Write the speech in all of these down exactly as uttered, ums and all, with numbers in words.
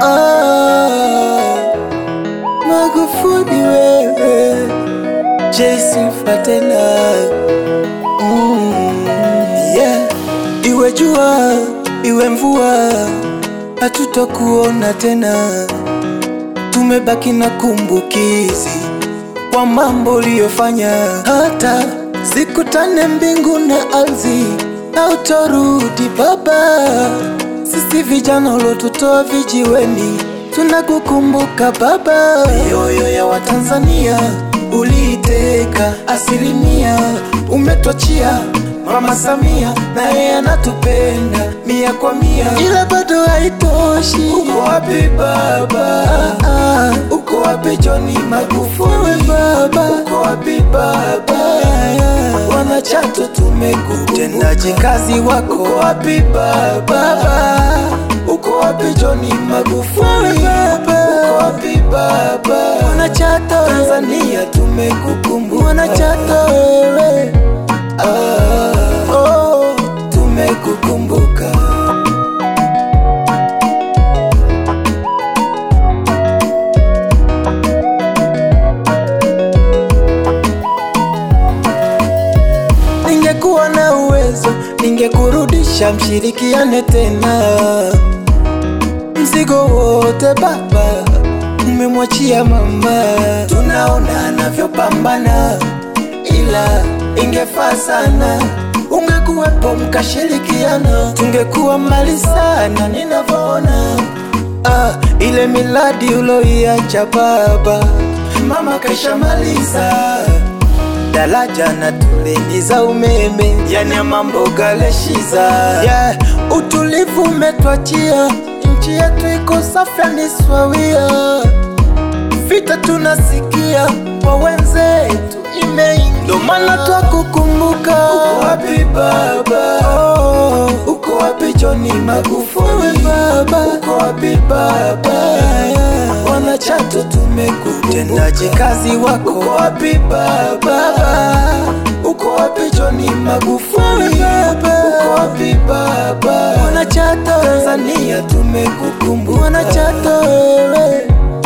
Ah, Magufuli wewe, Jesse Fatena. mm, yeah. Iwe jua, iwe mvua, hatutokuona tena. Tumebaki na kumbukizi kwa mambo uliyofanya, hata zikutane mbingu na ardhi, hautorudi baba. Sisi vijana ulotutoa vijiweni, tunakukumbuka baba. Mioyo ya Watanzania uliiteka asilimia, umetuachia Mama Samia, na yeye anatupenda mia kwa mia, ila bado haitoshi. Uko wapi baba? Ah, ah. Uko wapi John Magufuli baba? Uko wapi baba? Wanachato tumekukumbuka, utendaji kazi wako. Uko wapi baba? Uko wapi John Magufuli baba? Uko wapi baba? Wanachato Tanzania tumekukumbuka, wanachato wewe. Ah, oh, tumekukumbuka. Ningekuwa na uwezo, ningekurudisha mshirikiane tena. Mzigo wote baba umemwachia mama, tunaona anavyopambana, ila ingefaa sana ungekuwepo mkashirikiana, tungekuwa mbali sana ninavyoona. Ah, ile miladi uloiacha baba, mama kaishamaliza. Daraja na tuleni za umeme, yani mambo galeshiza. Yeah, utulivu umetuachia, nchi yetu iko safi ni swawia. Vita tunasikia kwa wenzetu imeingia, ndo maana twakukumbuka. Uko wapi baba? Oh, uko wapi John Magufuli baba? Uko wapi baba? Wanachato tumekukumbuka, utendaji kazi wako. Uko wapi baba? Uko wapi John Magufuli baba? Uko wapi baba? Wanachato Tanzania tumekukumbuka, wanachato wewe.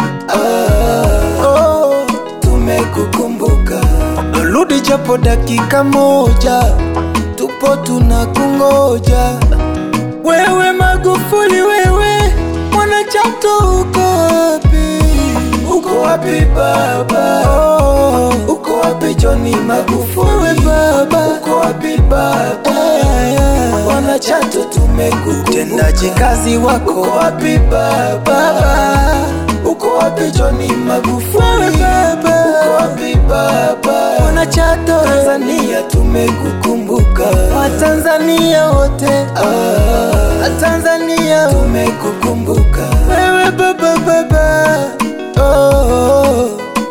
Ah, oh, tumekukumbuka. Rudi japo dakika moja, tupo tunakungoja. Wewe Magufuli wewe, Mwanachato uko wapi? Uko wapi baba? Oh, uko wapi John Magufuli baba? Uko wapi baba? Wanachato tumekukumbuka, utendaji kazi wako. Uko wapi baba? Uko wapi John Magufuli baba? Uko wapi baba? Wanachato Tanzania tumekukumbuka, Watanzania wote. Ah, Tanzania tumekukumbuka wewe baba baba. Oh,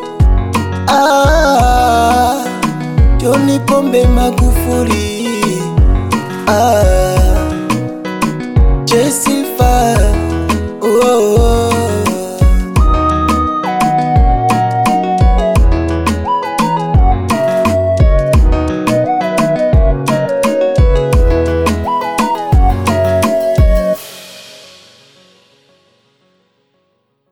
ah, John Pombe Magufuli. Ah, Jesse